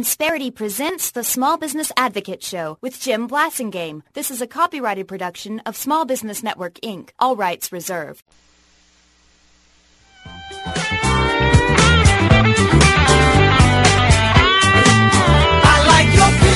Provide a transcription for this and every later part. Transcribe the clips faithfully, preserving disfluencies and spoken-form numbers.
Insperity presents the Small Business Advocate Show with Jim Blasingame. This is a copyrighted production of Small Business Network, Incorporated. All rights reserved. I like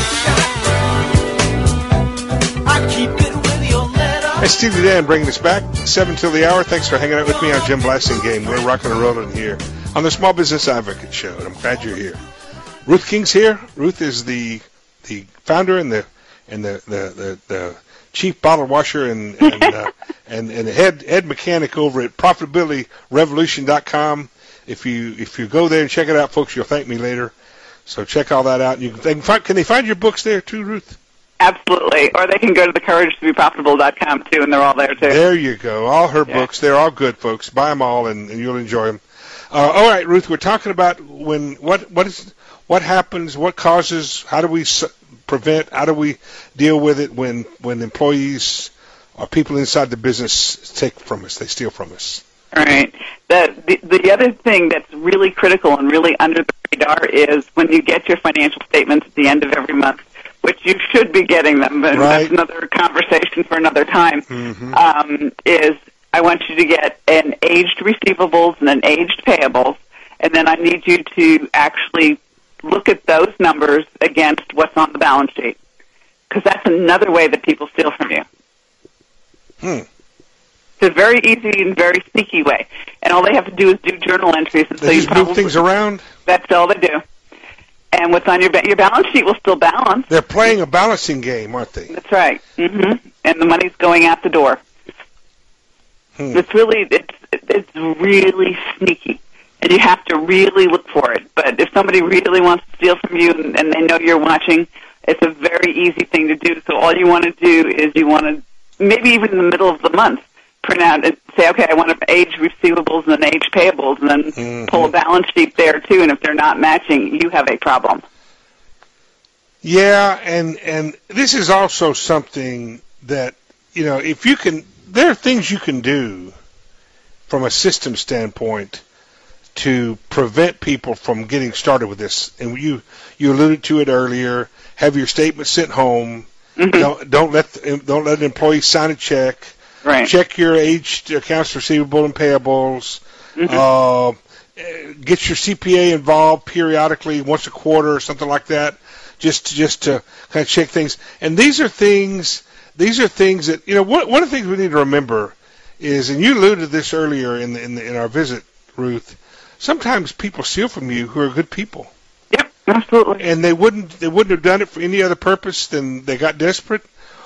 your picture. I keep it with your letter. Hey, Stevie Dan bringing us back. seven till the hour. Thanks for hanging out with me on Jim Blasingame. We're rocking and rolling here on the Small Business Advocate Show, and I'm glad you're here. Ruth King's here. Ruth is the the founder and the and the the, the, the chief bottle washer and and, uh, and and the head head mechanic over at profitability revolution dot com. If you if you go there and check it out, folks, you'll thank me later. So check all that out. You can, they can, find, can they find your books there too, Ruth? Absolutely. Or they can go to the courage to be profitable dot com too, and they're all there too. There you go. All her yeah. books. They're all good, folks. Buy them all, and, and you'll enjoy them. Uh, all right, Ruth. We're talking about when what what is. What happens, what causes, how do we prevent, how do we deal with it when, when employees or people inside the business take from us, they steal from us? All right. The, the, the other thing that's really critical and really under the radar is when you get your financial statements at the end of every month, which you should be getting them, but right. that's another conversation for another time, mm-hmm. um, is I want you to get an aged receivables and an aged payables, and then I need you to actually look at those numbers against what's on the balance sheet, because that's another way that people steal from you. Hmm. It's a very easy and very sneaky way, and all they have to do is do journal entries. And they so just you probably, move things around? That's all they do. And what's on your ba- your balance sheet will still balance. They're playing a balancing game, aren't they? That's right. Mm-hmm. And the money's going out the door. Hmm. It's really it's it's really sneaky. And you have to really look for it. But if somebody really wants to steal from you and, and they know you're watching, it's a very easy thing to do. So all you want to do is you want to, maybe even in the middle of the month, print out and say, okay, I want to age receivables and then age payables, and then mm-hmm. pull a balance sheet there too. And if they're not matching, you have a problem. Yeah, and, and this is also something that, you know, if you can, there are things you can do from a system standpoint to prevent people from getting started with this. And you you alluded to it earlier. Have your statement sent home. Mm-hmm. Don't don't let the, don't let an employee sign a check. Right. Check your aged accounts receivable and payables. Mm-hmm. Uh, get your C P A involved periodically, once a quarter or something like that, just to, just to kind of check things. And these are things these are things that, you know, one one of the things we need to remember is, and you alluded to this earlier in the, in, the, in our visit, Ruth. Sometimes people steal from you who are good people. Yep, absolutely. And they wouldn't they wouldn't have done it for any other purpose than they got desperate,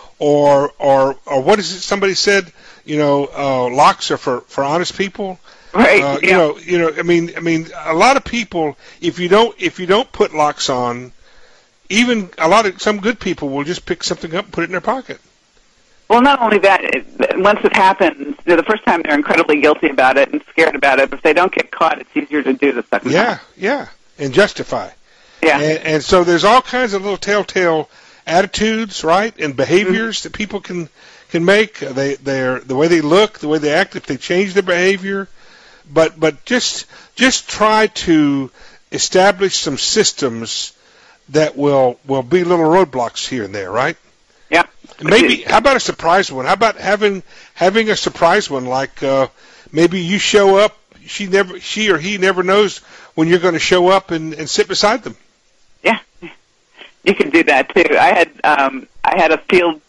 or or or what is it? Somebody said, you know, uh, locks are for, for honest people. Right. Uh, yeah. You know, you know. I mean, I mean, a lot of people. If you don't if you don't put locks on, even a lot of some good people will just pick something up and put it in their pocket. Well, not only that, it, once it happens, you know, the first time they're incredibly guilty about it and scared about it, but if they don't get caught, it's easier to do the second yeah, time. Yeah, yeah, and justify. Yeah. And, and so there's all kinds of little telltale attitudes, right, and behaviors mm-hmm. that people can can make. They they're the way they look, the way they act, if they change their behavior. But but just just try to establish some systems that will will be little roadblocks here and there, right? Yeah. Maybe. How about a surprise one? How about having having a surprise one? Like uh, maybe you show up, she never, she or he never knows when you're going to show up and, and sit beside them. Yeah, you can do that too. I had um, I had a field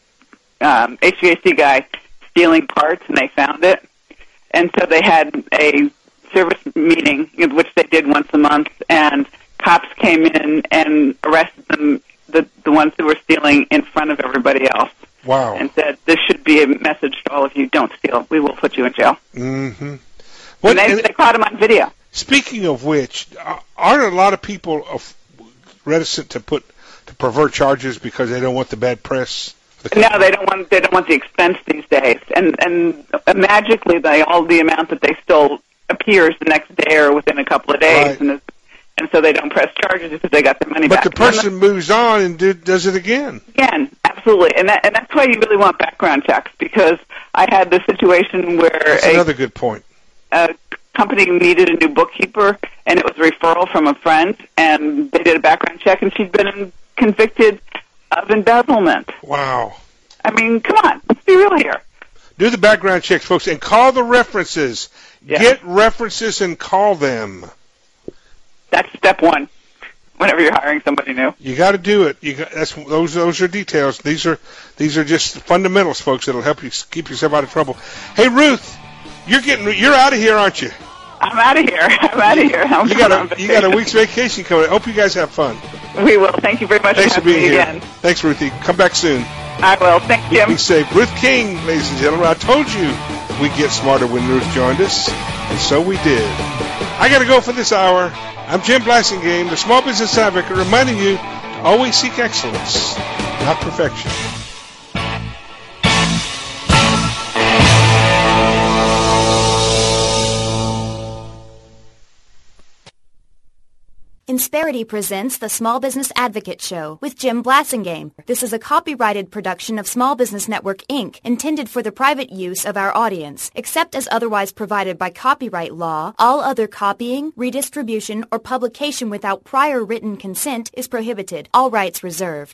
um, H V A C guy stealing parts, and they found it, and so they had a service meeting, which they did once a month, and cops came in and arrested them. The, the ones who were stealing in front of everybody else. Wow. And said, this should be a message to all of you, don't steal. We will put you in jail. Mm-hmm. What, and they, and they caught him on video. Speaking of which, aren't a lot of people reticent to put to pervert charges because they don't want the bad press? The no, they don't want they don't want the expense these days. And and magically, they all the amount that they stole appears the next day or within a couple of days. Right. And it's, And so they don't press charges because they got their money but back. But the person the, moves on and do, does it again. Again, absolutely. And that, and that's why you really want background checks, because I had the situation where... That's a, another good point. A company needed a new bookkeeper, and it was a referral from a friend, and they did a background check, and she'd been convicted of embezzlement. Wow. I mean, come on, let's be real here. Do the background checks, folks, and call the references. Yeah. Get references and call them. That's step one. Whenever you're hiring somebody new, you got to do it. You got, that's those those are details. These are these are just fundamentals, folks. That'll help you keep yourself out of trouble. Hey, Ruth, you're getting you're out of here, aren't you? I'm out of here. I'm out of here. I'm you got a you got a week's vacation coming. I hope you guys have fun. We will. Thank you very much. Thanks for, for being here. Again. Thanks, Ruthie. Come back soon. I will. Thanks, Jim. Be safe. Ruth King, ladies and gentlemen. I told you we'd get smarter when Ruth joined us, and so we did. I got to go for this hour. I'm Jim Blasingame, the Small Business Advocate, reminding you to always seek excellence, not perfection. Insperity presents the Small Business Advocate Show with Jim Blasingame. This is a copyrighted production of Small Business Network, Incorporated, intended for the private use of our audience. Except as otherwise provided by copyright law, all other copying, redistribution, or publication without prior written consent is prohibited. All rights reserved.